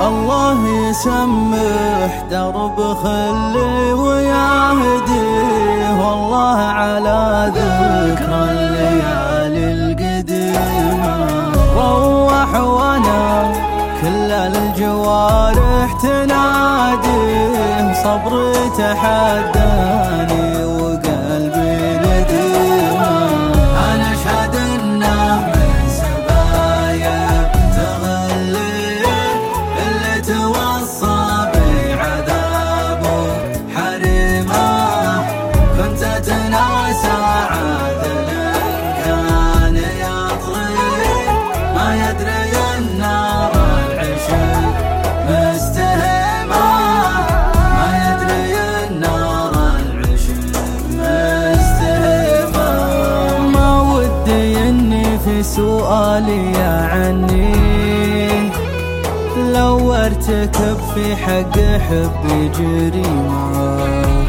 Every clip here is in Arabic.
الله يسمح درب خلي ويهديه، والله على ذكرى الليالي القديمة. روح وانا كل الجوارح تناديه، صبري تحداني وقلبي نديمه. انا اشهد انه من سبايا تغلي اللي توصى بعذابه حريمه. كنت اتناسى عادل كان يطغي، ما يدري النار العشق مستهمه، ما يدري النار العشق مستهمه. ما ودي اني في سؤالي عني لو ارتكب في حق حبي جريمه،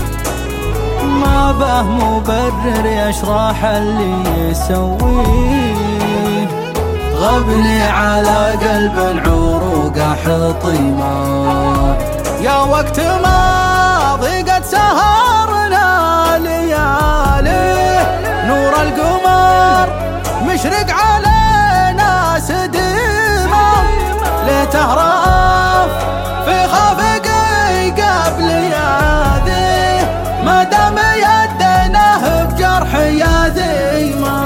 ما به مبرر يشرح اللي يسويه، غبني على قلب عروقه حطيمه. يا وقت ما ضيقت سهرنا ليالي، نور القمر مشرق علينا سديمه. لتهرب في خافقي قبل ياذي، ما دام يدنا بجرح ياذيمه.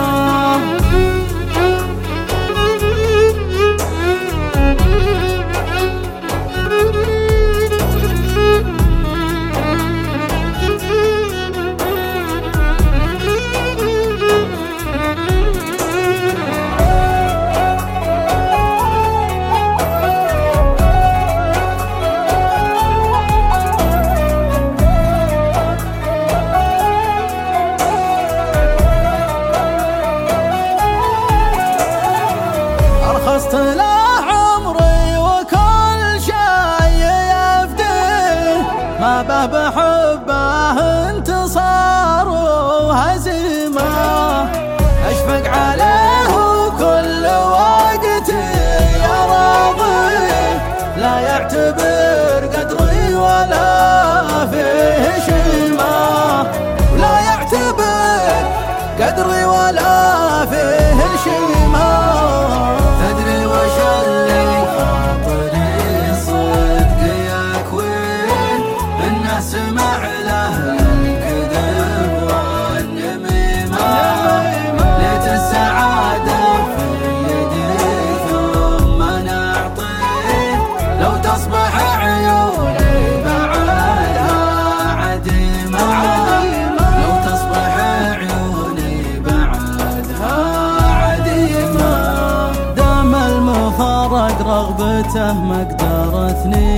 أرخصت له عمري وكل شيء يفديه، ما به بحبه انتصار وهزيمة. أشفق عليه وكل وقت يا راضي، لا يعتبر قدري ولا فيه شيمة، لا يعتبر قدري ولا فيه شيمة. تدري وش اللي خاطري صدق يكوين، انه سمع له الكذب والنميمة. ليت السعادة في يدي ثم نعطيه، لو تصبح عيوني بعدها عديمة، لو تصبح عيوني بعدها عديمة. دام المفارق رغبته مقدرتني،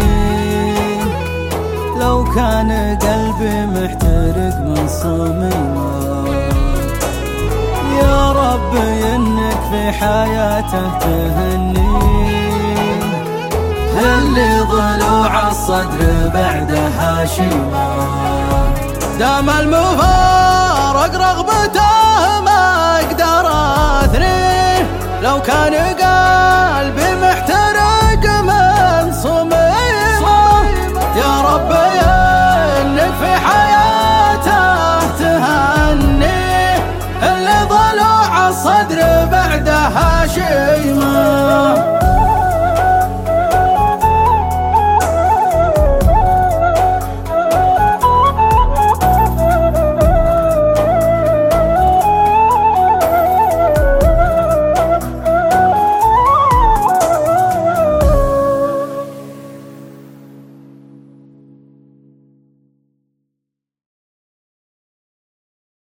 لو كان قلبي محترق من صميمه. يا ربي انك في حياته تهني، اللي ضلوع الصدر بعدها شيمه. دام المفارق رغبته ما اقدر اثنيه، لو كان قلبي محترق من صميمه. يا ربي انك في حياته تهني، اللي ضلوع الصدر بعدها شيمه.